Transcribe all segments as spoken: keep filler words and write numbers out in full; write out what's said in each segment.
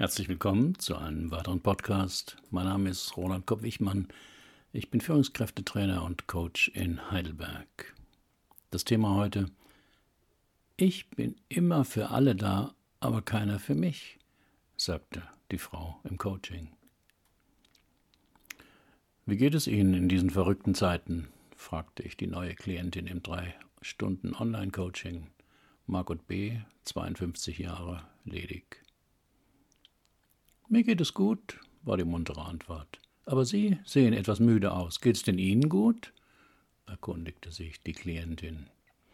Herzlich willkommen zu einem weiteren Podcast. Mein Name ist Roland Kopp-Wichmann. Ich bin Führungskräftetrainer und Coach in Heidelberg. Das Thema heute: Ich bin immer für alle da, aber keiner für mich, sagte die Frau im Coaching. Wie geht es Ihnen in diesen verrückten Zeiten? Fragte ich die neue Klientin im drei Stunden Online-Coaching. Margot B., zweiundfünfzig Jahre, ledig. Mir geht es gut, war die muntere Antwort. Aber Sie sehen etwas müde aus. Geht's denn Ihnen gut? Erkundigte sich die Klientin.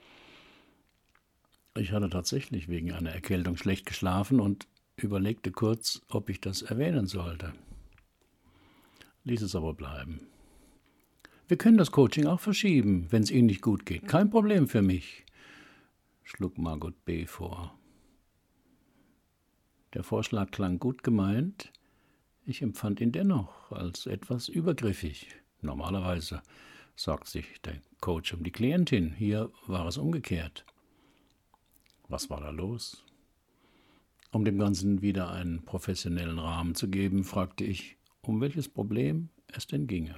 Ich hatte tatsächlich wegen einer Erkältung schlecht geschlafen und überlegte kurz, ob ich das erwähnen sollte. Ließ es aber bleiben. Wir können das Coaching auch verschieben, wenn es Ihnen nicht gut geht. Kein Problem für mich, schlug Margot B. vor. Der Vorschlag klang gut gemeint, ich empfand ihn dennoch als etwas übergriffig. Normalerweise sorgt sich der Coach um die Klientin, hier war es umgekehrt. Was war da los? Um dem Ganzen wieder einen professionellen Rahmen zu geben, fragte ich, um welches Problem es denn ginge.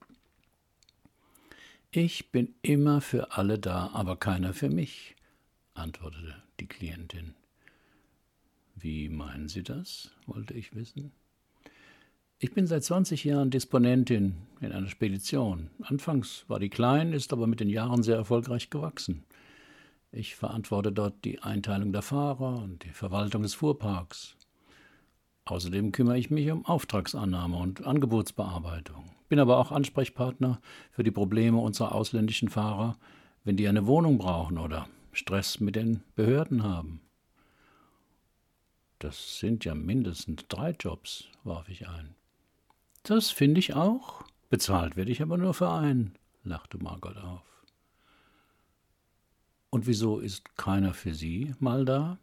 Ich bin immer für alle da, aber keiner für mich, antwortete die Klientin. Wie meinen Sie das? Wollte ich wissen. Ich bin seit zwanzig Jahren Disponentin in einer Spedition. Anfangs war die klein, ist aber mit den Jahren sehr erfolgreich gewachsen. Ich verantworte dort die Einteilung der Fahrer und die Verwaltung des Fuhrparks. Außerdem kümmere ich mich um Auftragsannahme und Angebotsbearbeitung. Bin aber auch Ansprechpartner für die Probleme unserer ausländischen Fahrer, wenn die eine Wohnung brauchen oder Stress mit den Behörden haben. Das sind ja mindestens drei Jobs, warf ich ein. Das finde ich auch. Bezahlt werde ich aber nur für einen, lachte Margot auf. Und wieso ist keiner für Sie mal da?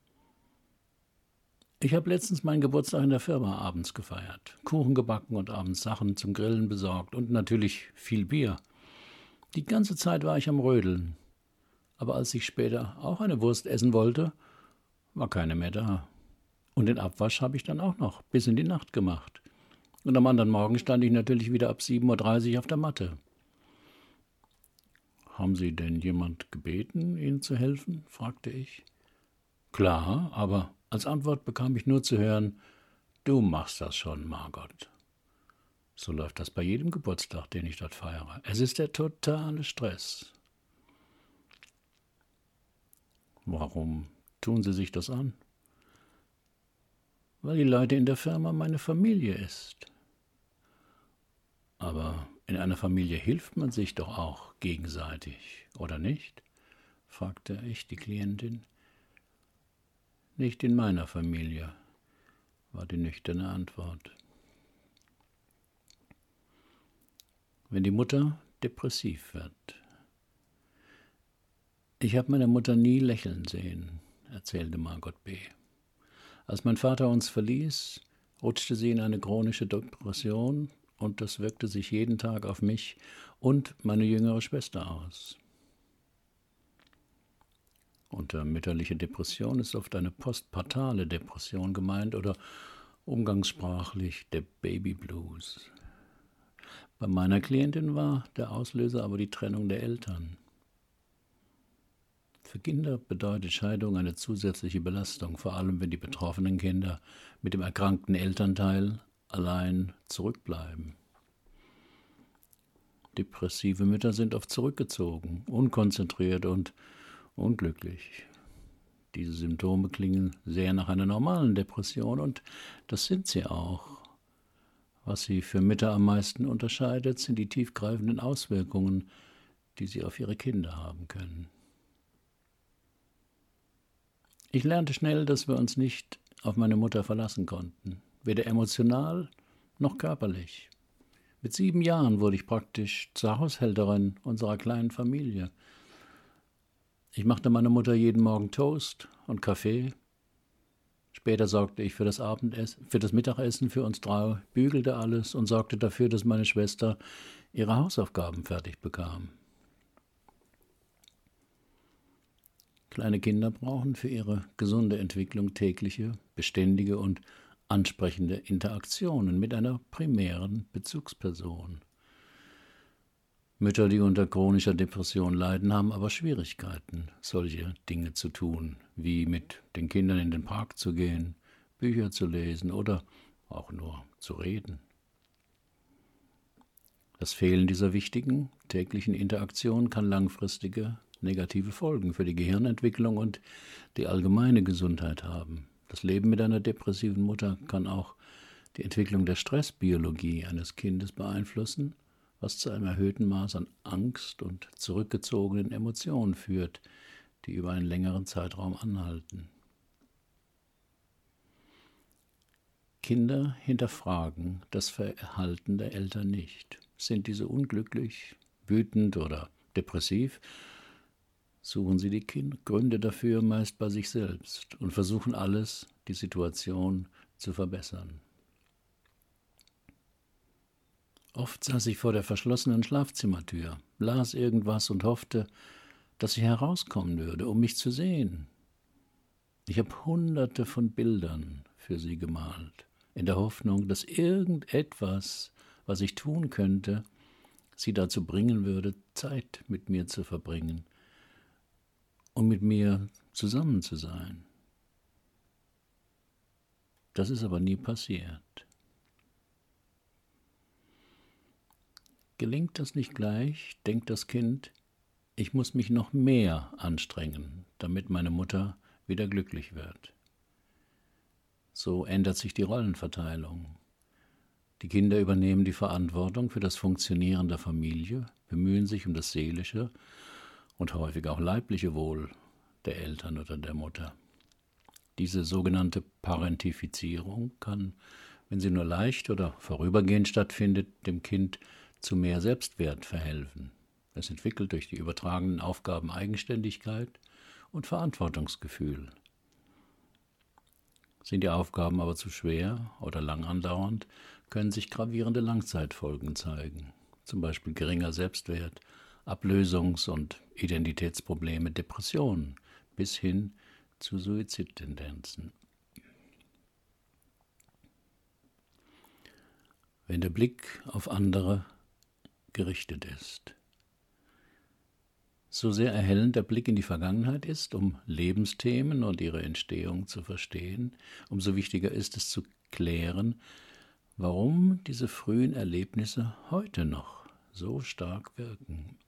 Ich habe letztens meinen Geburtstag in der Firma abends gefeiert. Kuchen gebacken und abends Sachen zum Grillen besorgt und natürlich viel Bier. Die ganze Zeit war ich am Rödeln. Aber als ich später auch eine Wurst essen wollte, war keine mehr da. Und den Abwasch habe ich dann auch noch bis in die Nacht gemacht. Und am anderen Morgen stand ich natürlich wieder ab sieben Uhr dreißig auf der Matte. Haben Sie denn jemand gebeten, Ihnen zu helfen? Fragte ich. Klar, aber als Antwort bekam ich nur zu hören, du machst das schon, Margot. So läuft das bei jedem Geburtstag, den ich dort feiere. Es ist der totale Stress. Warum tun Sie sich das an? Weil die Leute in der Firma meine Familie ist. Aber in einer Familie hilft man sich doch auch gegenseitig, oder nicht? Fragte ich die Klientin. Nicht in meiner Familie, war die nüchterne Antwort. Wenn die Mutter depressiv wird. Ich habe meine Mutter nie lächeln sehen, erzählte Margot B. Als mein Vater uns verließ, rutschte sie in eine chronische Depression und das wirkte sich jeden Tag auf mich und meine jüngere Schwester aus. Unter mütterlicher Depression ist oft eine postpartale Depression gemeint oder umgangssprachlich der Baby Blues. Bei meiner Klientin war der Auslöser aber die Trennung der Eltern. Für Kinder bedeutet Scheidung eine zusätzliche Belastung, vor allem wenn die betroffenen Kinder mit dem erkrankten Elternteil allein zurückbleiben. Depressive Mütter sind oft zurückgezogen, unkonzentriert und unglücklich. Diese Symptome klingen sehr nach einer normalen Depression und das sind sie auch. Was sie für Mütter am meisten unterscheidet, sind die tiefgreifenden Auswirkungen, die sie auf ihre Kinder haben können. Ich lernte schnell, dass wir uns nicht auf meine Mutter verlassen konnten, weder emotional noch körperlich. Mit sieben Jahren wurde ich praktisch zur Haushälterin unserer kleinen Familie. Ich machte meiner Mutter jeden Morgen Toast und Kaffee. Später sorgte ich für das Abendessen, für das Mittagessen für uns drei, bügelte alles und sorgte dafür, dass meine Schwester ihre Hausaufgaben fertig bekam. Kleine Kinder brauchen für ihre gesunde Entwicklung tägliche, beständige und ansprechende Interaktionen mit einer primären Bezugsperson. Mütter, die unter chronischer Depression leiden, haben aber Schwierigkeiten, solche Dinge zu tun, wie mit den Kindern in den Park zu gehen, Bücher zu lesen oder auch nur zu reden. Das Fehlen dieser wichtigen täglichen Interaktion kann langfristige negative Folgen für die Gehirnentwicklung und die allgemeine Gesundheit haben. Das Leben mit einer depressiven Mutter kann auch die Entwicklung der Stressbiologie eines Kindes beeinflussen, was zu einem erhöhten Maß an Angst und zurückgezogenen Emotionen führt, die über einen längeren Zeitraum anhalten. Kinder hinterfragen das Verhalten der Eltern nicht. Sind diese unglücklich, wütend oder depressiv, suchen sie die Gründe dafür meist bei sich selbst und versuchen alles, die Situation zu verbessern. Oft saß ich vor der verschlossenen Schlafzimmertür, las irgendwas und hoffte, dass sie herauskommen würde, um mich zu sehen. Ich habe hunderte von Bildern für sie gemalt, in der Hoffnung, dass irgendetwas, was ich tun könnte, sie dazu bringen würde, Zeit mit mir zu verbringen und mit mir zusammen zu sein. Das ist aber nie passiert. Gelingt das nicht gleich, denkt das Kind, ich muss mich noch mehr anstrengen, damit meine Mutter wieder glücklich wird. So ändert sich die Rollenverteilung. Die Kinder übernehmen die Verantwortung für das Funktionieren der Familie, bemühen sich um das seelische und häufig auch leibliche Wohl der Eltern oder der Mutter. Diese sogenannte Parentifizierung kann, wenn sie nur leicht oder vorübergehend stattfindet, dem Kind zu mehr Selbstwert verhelfen. Es entwickelt durch die übertragenen Aufgaben Eigenständigkeit und Verantwortungsgefühl. Sind die Aufgaben aber zu schwer oder lang andauernd, können sich gravierende Langzeitfolgen zeigen, zum Beispiel geringer Selbstwert, Ablösungs- und Identitätsprobleme, Depressionen bis hin zu Suizidtendenzen. Wenn der Blick auf andere gerichtet ist. So sehr erhellend der Blick in die Vergangenheit ist, um Lebensthemen und ihre Entstehung zu verstehen, umso wichtiger ist es zu klären, warum diese frühen Erlebnisse heute noch so stark wirken.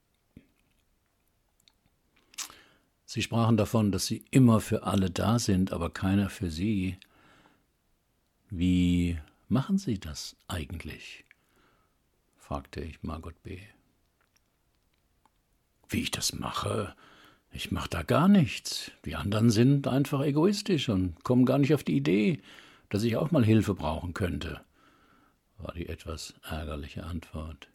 Sie sprachen davon, dass sie immer für alle da sind, aber keiner für sie. Wie machen Sie das eigentlich? Fragte ich Margot B. Wie ich das mache? Ich mache da gar nichts. Die anderen sind einfach egoistisch und kommen gar nicht auf die Idee, dass ich auch mal Hilfe brauchen könnte, war die etwas ärgerliche Antwort.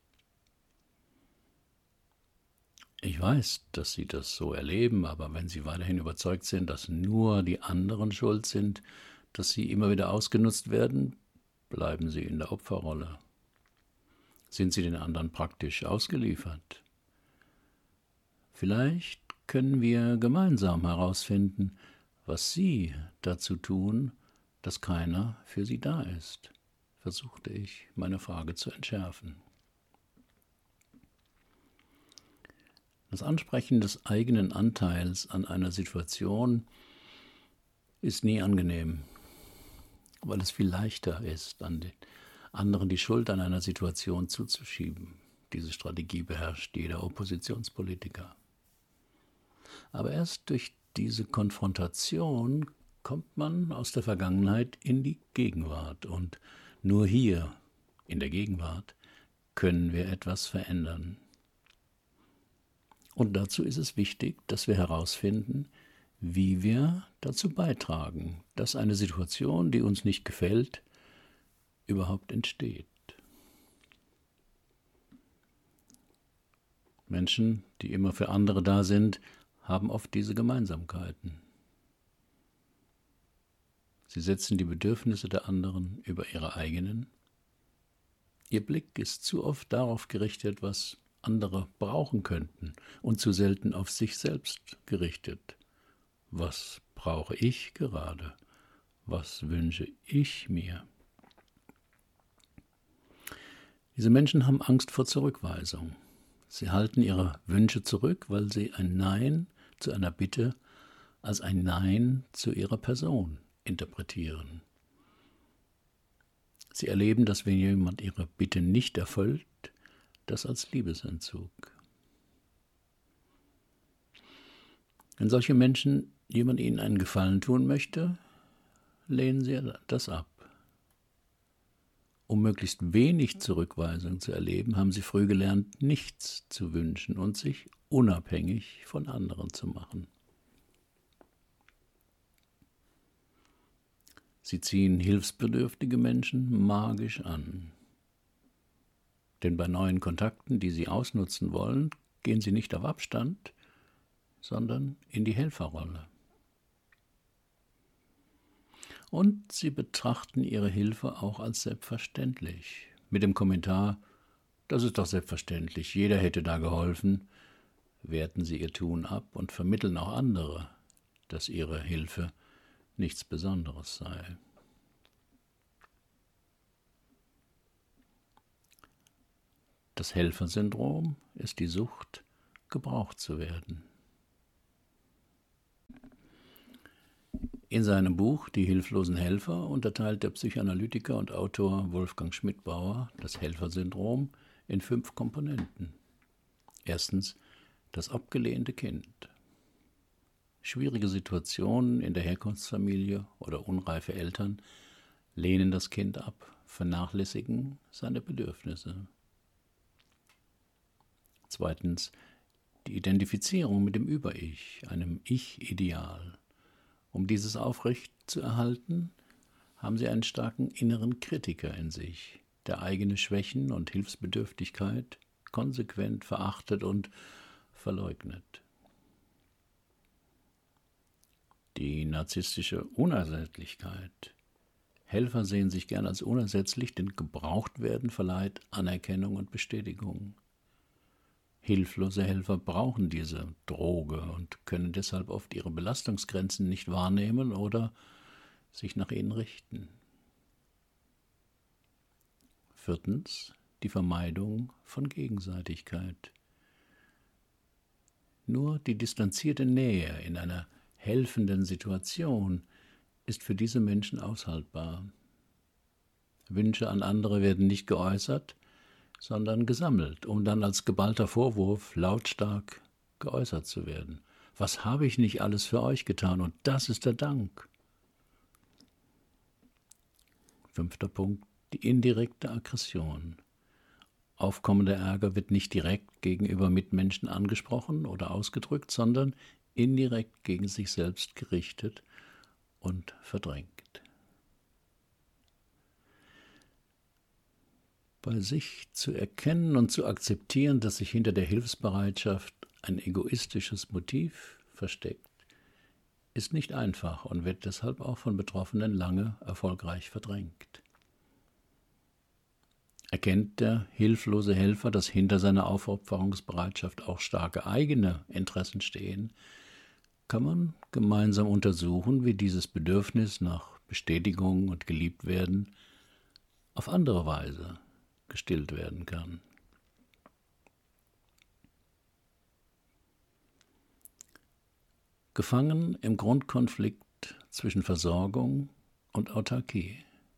Ich weiß, dass Sie das so erleben, aber wenn Sie weiterhin überzeugt sind, dass nur die anderen schuld sind, dass Sie immer wieder ausgenutzt werden, bleiben Sie in der Opferrolle. Sind Sie den anderen praktisch ausgeliefert? Vielleicht können wir gemeinsam herausfinden, was Sie dazu tun, dass keiner für Sie da ist, versuchte ich, meine Frage zu entschärfen. Das Ansprechen des eigenen Anteils an einer Situation ist nie angenehm, weil es viel leichter ist, an den anderen die Schuld an einer Situation zuzuschieben. Diese Strategie beherrscht jeder Oppositionspolitiker. Aber erst durch diese Konfrontation kommt man aus der Vergangenheit in die Gegenwart. Und nur hier, in der Gegenwart, können wir etwas verändern. Und dazu ist es wichtig, dass wir herausfinden, wie wir dazu beitragen, dass eine Situation, die uns nicht gefällt, überhaupt entsteht. Menschen, die immer für andere da sind, haben oft diese Gemeinsamkeiten. Sie setzen die Bedürfnisse der anderen über ihre eigenen. Ihr Blick ist zu oft darauf gerichtet, was andere brauchen könnten, und zu selten auf sich selbst gerichtet. Was brauche ich gerade? Was wünsche ich mir? Diese Menschen haben Angst vor Zurückweisung. Sie halten ihre Wünsche zurück, weil sie ein Nein zu einer Bitte als ein Nein zu ihrer Person interpretieren. Sie erleben, dass wenn jemand ihre Bitte nicht erfüllt, das als Liebesentzug. Wenn solche Menschen jemand ihnen einen Gefallen tun möchte, lehnen sie das ab. Um möglichst wenig Zurückweisung zu erleben, haben sie früh gelernt, nichts zu wünschen und sich unabhängig von anderen zu machen. Sie ziehen hilfsbedürftige Menschen magisch an. Denn bei neuen Kontakten, die sie ausnutzen wollen, gehen sie nicht auf Abstand, sondern in die Helferrolle. Und sie betrachten ihre Hilfe auch als selbstverständlich, mit dem Kommentar, das ist doch selbstverständlich, jeder hätte da geholfen, werten sie ihr Tun ab und vermitteln auch andere, dass ihre Hilfe nichts Besonderes sei. Das Helfersyndrom ist die Sucht, gebraucht zu werden. In seinem Buch »Die hilflosen Helfer« unterteilt der Psychoanalytiker und Autor Wolfgang Schmidbauer das Helfersyndrom in fünf Komponenten. Erstens das abgelehnte Kind. Schwierige Situationen in der Herkunftsfamilie oder unreife Eltern lehnen das Kind ab, vernachlässigen seine Bedürfnisse. Zweitens die Identifizierung mit dem Über-Ich, einem Ich-Ideal. Um dieses aufrecht zu erhalten, haben sie einen starken inneren Kritiker in sich, der eigene Schwächen und Hilfsbedürftigkeit konsequent verachtet und verleugnet. Die narzisstische Unersättlichkeit. Helfer sehen sich gern als unersetzlich, denn gebraucht werden verleiht Anerkennung und Bestätigung. Hilflose Helfer brauchen diese Droge und können deshalb oft ihre Belastungsgrenzen nicht wahrnehmen oder sich nach ihnen richten. Viertens, die Vermeidung von Gegenseitigkeit. Nur die distanzierte Nähe in einer helfenden Situation ist für diese Menschen aushaltbar. Wünsche an andere werden nicht geäußert, sondern gesammelt, um dann als geballter Vorwurf lautstark geäußert zu werden. Was habe ich nicht alles für euch getan und das ist der Dank. Fünfter Punkt, die indirekte Aggression. Aufkommender Ärger wird nicht direkt gegenüber Mitmenschen angesprochen oder ausgedrückt, sondern indirekt gegen sich selbst gerichtet und verdrängt. Bei sich zu erkennen und zu akzeptieren, dass sich hinter der Hilfsbereitschaft ein egoistisches Motiv versteckt, ist nicht einfach und wird deshalb auch von Betroffenen lange erfolgreich verdrängt. Erkennt der hilflose Helfer, dass hinter seiner Aufopferungsbereitschaft auch starke eigene Interessen stehen, kann man gemeinsam untersuchen, wie dieses Bedürfnis nach Bestätigung und Geliebtwerden auf andere Weise gestillt werden kann. Gefangen im Grundkonflikt zwischen Versorgung und Autarkie.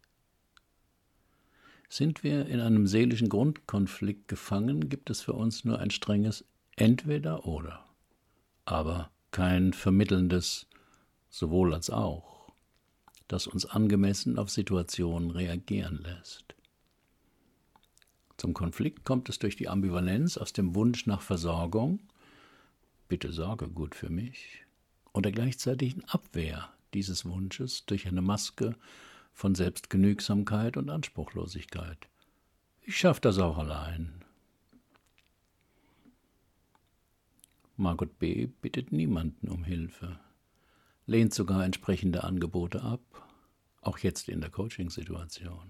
Sind wir in einem seelischen Grundkonflikt gefangen, gibt es für uns nur ein strenges Entweder-Oder, aber kein vermittelndes Sowohl als auch, das uns angemessen auf Situationen reagieren lässt. Zum Konflikt kommt es durch die Ambivalenz aus dem Wunsch nach Versorgung, bitte sorge gut für mich, und der gleichzeitigen Abwehr dieses Wunsches durch eine Maske von Selbstgenügsamkeit und Anspruchlosigkeit. Ich schaffe das auch allein. Margot B. bittet niemanden um Hilfe, lehnt sogar entsprechende Angebote ab, auch jetzt in der Coaching-Situation.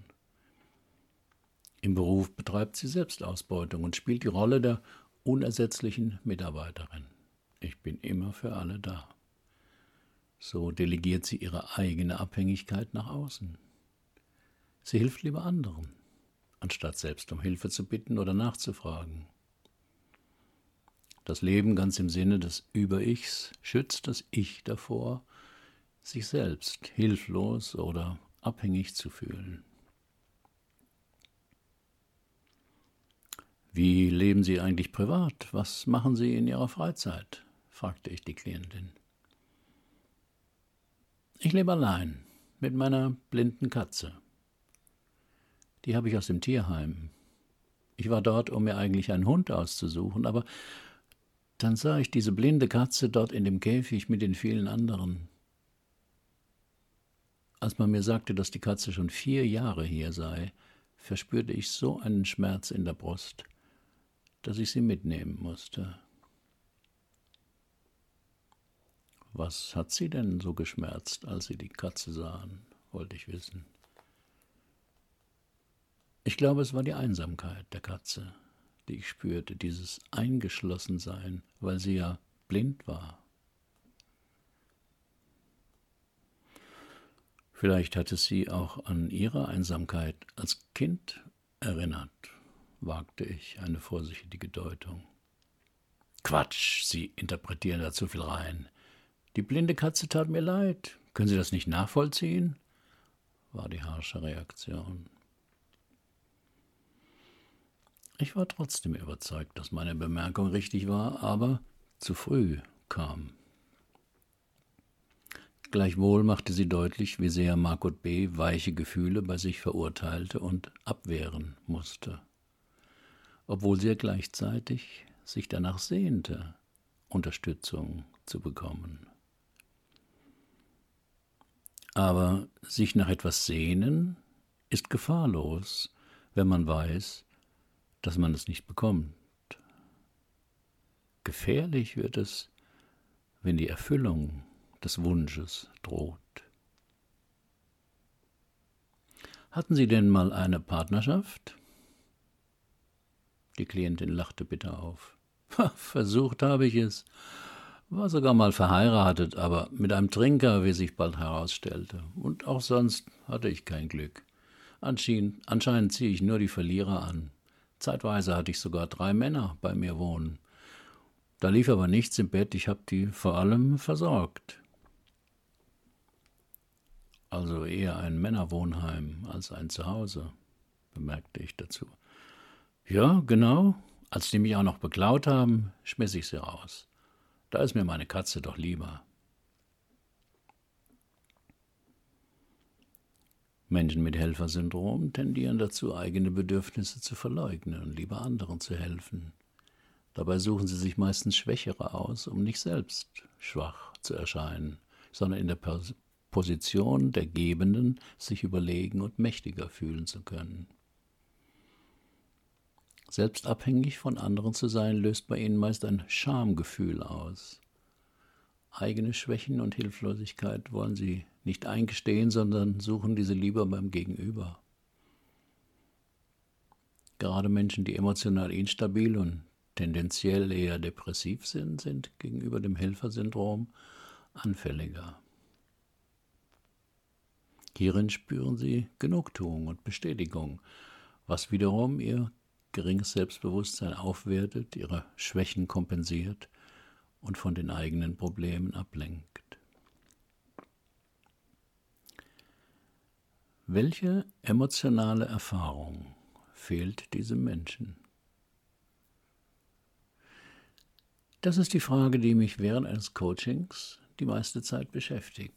Im Beruf betreibt sie Selbstausbeutung und spielt die Rolle der unersetzlichen Mitarbeiterin. Ich bin immer für alle da. So delegiert sie ihre eigene Abhängigkeit nach außen. Sie hilft lieber anderen, anstatt selbst um Hilfe zu bitten oder nachzufragen. Das Leben ganz im Sinne des Über-Ichs schützt das Ich davor, sich selbst hilflos oder abhängig zu fühlen. »Wie leben Sie eigentlich privat? Was machen Sie in Ihrer Freizeit?« fragte ich die Klientin. »Ich lebe allein mit meiner blinden Katze. Die habe ich aus dem Tierheim. Ich war dort, um mir eigentlich einen Hund auszusuchen, aber dann sah ich diese blinde Katze dort in dem Käfig mit den vielen anderen. Als man mir sagte, dass die Katze schon vier Jahre hier sei, verspürte ich so einen Schmerz in der Brust, dass ich sie mitnehmen musste.« »Was hat Sie denn so geschmerzt, als Sie die Katze sahen?« wollte ich wissen. Ich glaube, es war die Einsamkeit der Katze, die ich spürte, dieses Eingeschlossensein, weil sie ja blind war. Vielleicht hat es sie auch an ihre Einsamkeit als Kind erinnert, wagte ich eine vorsichtige Deutung. »Quatsch, Sie interpretieren da zu viel rein. Die blinde Katze tat mir leid. Können Sie das nicht nachvollziehen?« war die harsche Reaktion. Ich war trotzdem überzeugt, dass meine Bemerkung richtig war, aber zu früh kam. Gleichwohl machte sie deutlich, wie sehr Margot B. weiche Gefühle bei sich verurteilte und abwehren musste, obwohl sie gleichzeitig sich danach sehnte, Unterstützung zu bekommen. Aber sich nach etwas sehnen ist gefahrlos, wenn man weiß, dass man es nicht bekommt. Gefährlich wird es, wenn die Erfüllung des Wunsches droht. »Hatten Sie denn mal eine Partnerschaft?« Die Klientin lachte bitter auf. »Versucht habe ich es. War sogar mal verheiratet, aber mit einem Trinker, wie sich bald herausstellte. Und auch sonst hatte ich kein Glück. Anscheinend, anscheinend ziehe ich nur die Verlierer an. Zeitweise hatte ich sogar drei Männer bei mir wohnen. Da lief aber nichts im Bett, ich habe die vor allem versorgt.« »Also eher ein Männerwohnheim als ein Zuhause«, bemerkte ich dazu. »Ja, genau. Als die mich auch noch beklaut haben, schmiss ich sie raus. Da ist mir meine Katze doch lieber.« Menschen mit Helfersyndrom tendieren dazu, eigene Bedürfnisse zu verleugnen und lieber anderen zu helfen. Dabei suchen sie sich meistens Schwächere aus, um nicht selbst schwach zu erscheinen, sondern in der Pers- Position der Gebenden sich überlegen und mächtiger fühlen zu können. Selbst abhängig von anderen zu sein, löst bei ihnen meist ein Schamgefühl aus. Eigene Schwächen und Hilflosigkeit wollen sie nicht eingestehen, sondern suchen diese lieber beim Gegenüber. Gerade Menschen, die emotional instabil und tendenziell eher depressiv sind, sind gegenüber dem Helfersyndrom anfälliger. Hierin spüren sie Genugtuung und Bestätigung, was wiederum ihr geringes Selbstbewusstsein aufwertet, ihre Schwächen kompensiert und von den eigenen Problemen ablenkt. Welche emotionale Erfahrung fehlt diesem Menschen? Das ist die Frage, die mich während eines Coachings die meiste Zeit beschäftigt.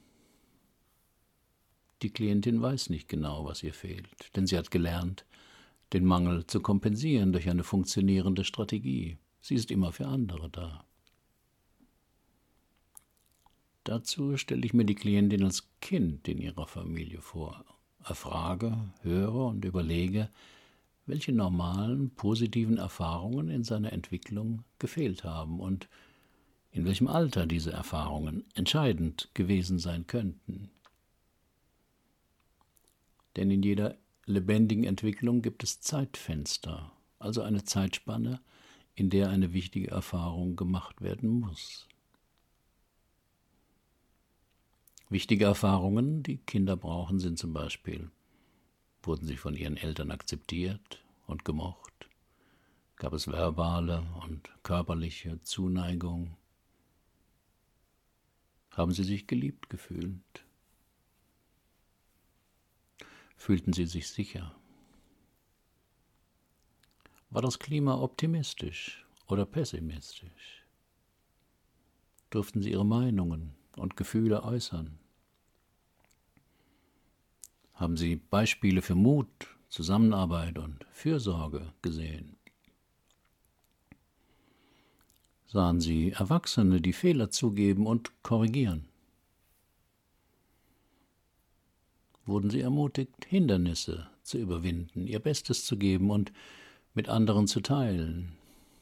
Die Klientin weiß nicht genau, was ihr fehlt, denn sie hat gelernt, den Mangel zu kompensieren durch eine funktionierende Strategie. Sie ist immer für andere da. Dazu stelle ich mir die Klientin als Kind in ihrer Familie vor, erfrage, höre und überlege, welche normalen, positiven Erfahrungen in seiner Entwicklung gefehlt haben und in welchem Alter diese Erfahrungen entscheidend gewesen sein könnten. Denn in jeder lebendigen Entwicklung gibt es Zeitfenster, also eine Zeitspanne, in der eine wichtige Erfahrung gemacht werden muss. Wichtige Erfahrungen, die Kinder brauchen, sind zum Beispiel: Wurden sie von ihren Eltern akzeptiert und gemocht? Gab es verbale und körperliche Zuneigung? Haben sie sich geliebt gefühlt? Fühlten sie sich sicher? War das Klima optimistisch oder pessimistisch? Durften sie ihre Meinungen und Gefühle äußern? Haben sie Beispiele für Mut, Zusammenarbeit und Fürsorge gesehen? Sahen sie Erwachsene, die Fehler zugeben und korrigieren? Wurden sie ermutigt, Hindernisse zu überwinden, ihr Bestes zu geben und mit anderen zu teilen?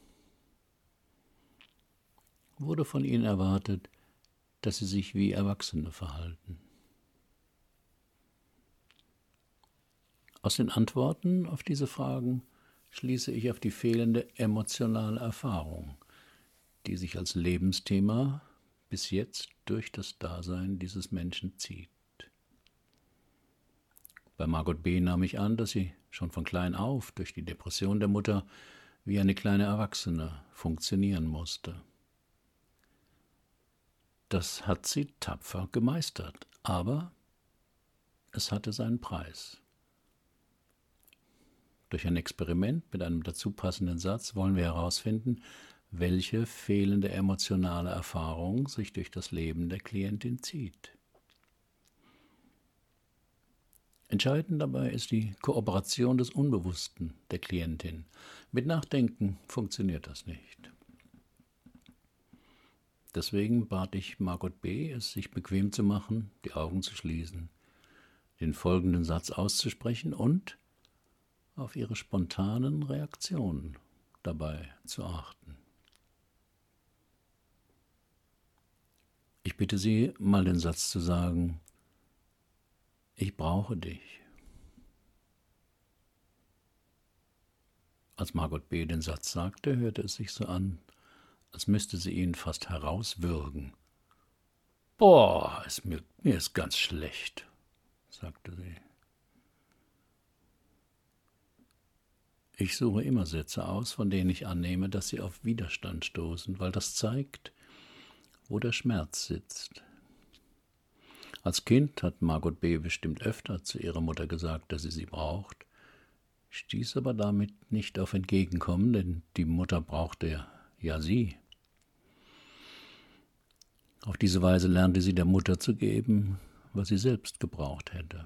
Wurde von ihnen erwartet, dass sie sich wie Erwachsene verhalten? Aus den Antworten auf diese Fragen schließe ich auf die fehlende emotionale Erfahrung, die sich als Lebensthema bis jetzt durch das Dasein dieses Menschen zieht. Bei Margot B. nahm ich an, dass sie schon von klein auf durch die Depression der Mutter wie eine kleine Erwachsene funktionieren musste. Das hat sie tapfer gemeistert, aber es hatte seinen Preis. Durch ein Experiment mit einem dazu passenden Satz wollen wir herausfinden, welche fehlende emotionale Erfahrung sich durch das Leben der Klientin zieht. Entscheidend dabei ist die Kooperation des Unbewussten der Klientin. Mit Nachdenken funktioniert das nicht. Deswegen bat ich Margot B., es sich bequem zu machen, die Augen zu schließen, den folgenden Satz auszusprechen und auf ihre spontanen Reaktionen dabei zu achten. Ich bitte Sie, mal den Satz zu sagen: Ich brauche dich. Als Margot B. den Satz sagte, hörte es sich so an, als müsste sie ihn fast herauswürgen. »Boah, ist mir, mir ist ganz schlecht«, sagte sie. Ich suche immer Sätze aus, von denen ich annehme, dass sie auf Widerstand stoßen, weil das zeigt, wo der Schmerz sitzt. Als Kind hat Margot B. bestimmt öfter zu ihrer Mutter gesagt, dass sie sie braucht, stieß aber damit nicht auf Entgegenkommen, denn die Mutter brauchte ja sie. Auf diese Weise lernte sie der Mutter zu geben, was sie selbst gebraucht hätte.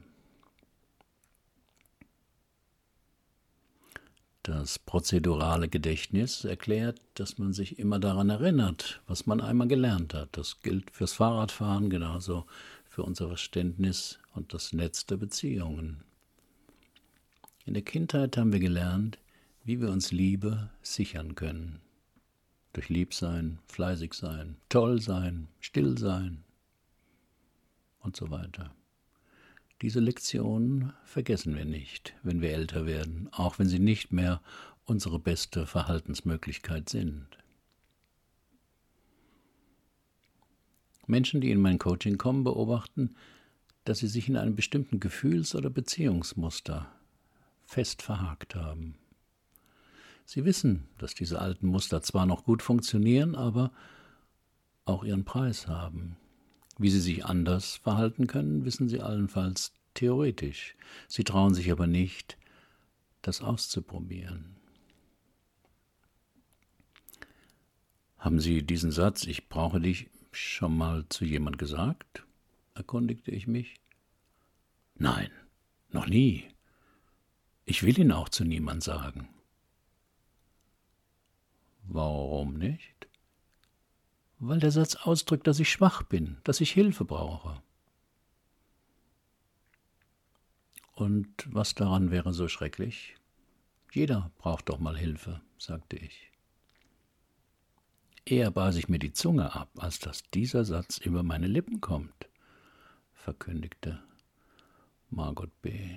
Das prozedurale Gedächtnis erklärt, dass man sich immer daran erinnert, was man einmal gelernt hat. Das gilt fürs Fahrradfahren, genauso für unser Verständnis und das Netz der Beziehungen. In der Kindheit haben wir gelernt, wie wir uns Liebe sichern können. Durch Liebsein, fleißig sein, toll sein, still sein und so weiter. Diese Lektionen vergessen wir nicht, wenn wir älter werden, auch wenn sie nicht mehr unsere beste Verhaltensmöglichkeit sind. Menschen, die in mein Coaching kommen, beobachten, dass sie sich in einem bestimmten Gefühls- oder Beziehungsmuster fest verhakt haben. Sie wissen, dass diese alten Muster zwar noch gut funktionieren, aber auch ihren Preis haben. Wie sie sich anders verhalten können, wissen sie allenfalls theoretisch. Sie trauen sich aber nicht, das auszuprobieren. Haben Sie diesen Satz, ich brauche dich, schon mal zu jemand gesagt? Erkundigte ich mich. Nein, noch nie. Ich will ihn auch zu niemand sagen. Warum nicht? Weil der Satz ausdrückt, dass ich schwach bin, dass ich Hilfe brauche. Und was daran wäre so schrecklich? Jeder braucht doch mal Hilfe, sagte ich. Eher beiße ich mir die Zunge ab, als dass dieser Satz über meine Lippen kommt, verkündigte Margot B.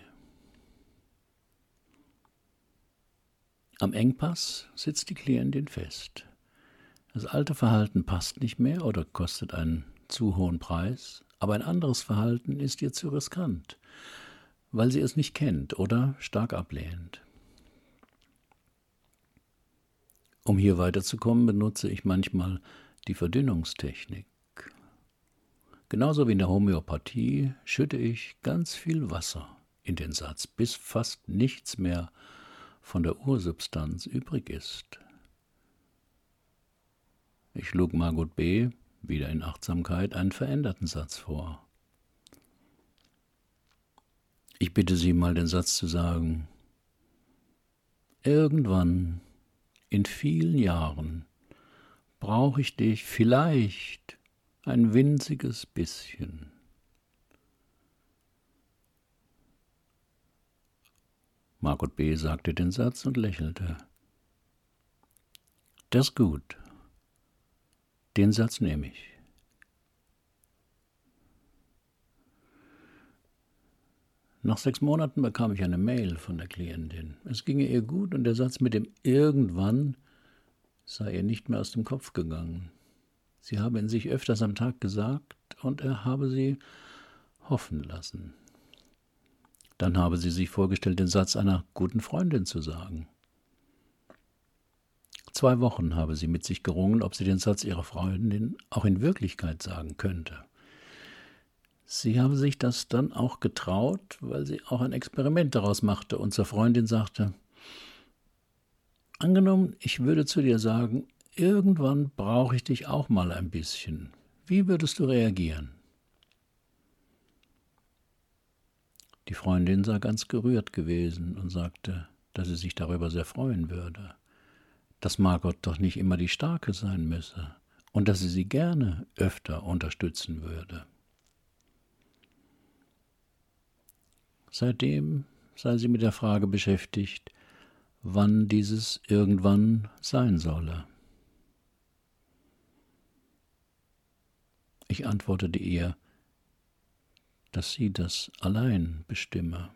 Am Engpass sitzt die Klientin fest. Das alte Verhalten passt nicht mehr oder kostet einen zu hohen Preis, aber ein anderes Verhalten ist ihr zu riskant, weil sie es nicht kennt oder stark ablehnt. Um hier weiterzukommen, benutze ich manchmal die Verdünnungstechnik. Genauso wie in der Homöopathie schütte ich ganz viel Wasser in den Satz, bis fast nichts mehr von der Ursubstanz übrig ist. Ich schlug Margot B., wieder in Achtsamkeit, einen veränderten Satz vor. Ich bitte Sie mal den Satz zu sagen: Irgendwann, in vielen Jahren, brauche ich dich vielleicht ein winziges bisschen. Margot B. sagte den Satz und lächelte. Das ist gut. Den Satz nehme ich. Nach sechs Monaten bekam ich eine Mail von der Klientin. Es ginge ihr gut und der Satz mit dem Irgendwann sei ihr nicht mehr aus dem Kopf gegangen. Sie habe ihn sich öfters am Tag gesagt und er habe sie hoffen lassen. Dann habe sie sich vorgestellt, den Satz einer guten Freundin zu sagen. Zwei Wochen habe sie mit sich gerungen, ob sie den Satz ihrer Freundin auch in Wirklichkeit sagen könnte. Sie habe sich das dann auch getraut, weil sie auch ein Experiment daraus machte und zur Freundin sagte: Angenommen, ich würde zu dir sagen, irgendwann brauche ich dich auch mal ein bisschen. Wie würdest du reagieren? Die Freundin sei ganz gerührt gewesen und sagte, dass sie sich darüber sehr freuen würde, dass Margot doch nicht immer die Starke sein müsse und dass sie sie gerne öfter unterstützen würde. Seitdem sei sie mit der Frage beschäftigt, wann dieses irgendwann sein solle. Ich antwortete ihr, dass sie das allein bestimme.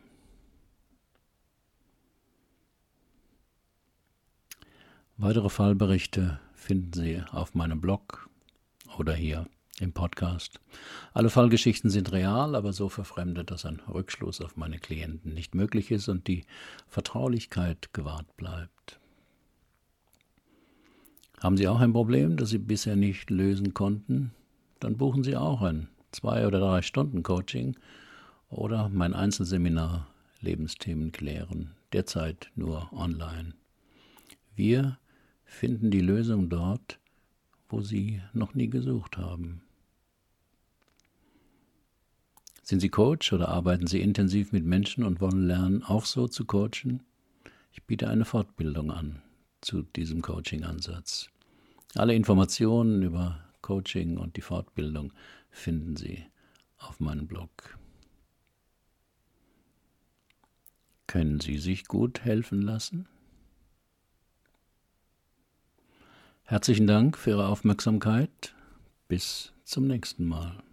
Weitere Fallberichte finden Sie auf meinem Blog oder hier im Podcast. Alle Fallgeschichten sind real, aber so verfremdet, dass ein Rückschluss auf meine Klienten nicht möglich ist und die Vertraulichkeit gewahrt bleibt. Haben Sie auch ein Problem, das Sie bisher nicht lösen konnten? Dann buchen Sie auch ein zwei- oder drei Stunden Coaching oder mein Einzelseminar Lebensthemen klären, derzeit nur online. Wir finden die Lösung dort, wo Sie noch nie gesucht haben. Sind Sie Coach oder arbeiten Sie intensiv mit Menschen und wollen lernen, auch so zu coachen? Ich biete eine Fortbildung an zu diesem Coaching-Ansatz. Alle Informationen über Coaching und die Fortbildung finden Sie auf meinem Blog. Können Sie sich gut helfen lassen? Herzlichen Dank für Ihre Aufmerksamkeit. Bis zum nächsten Mal.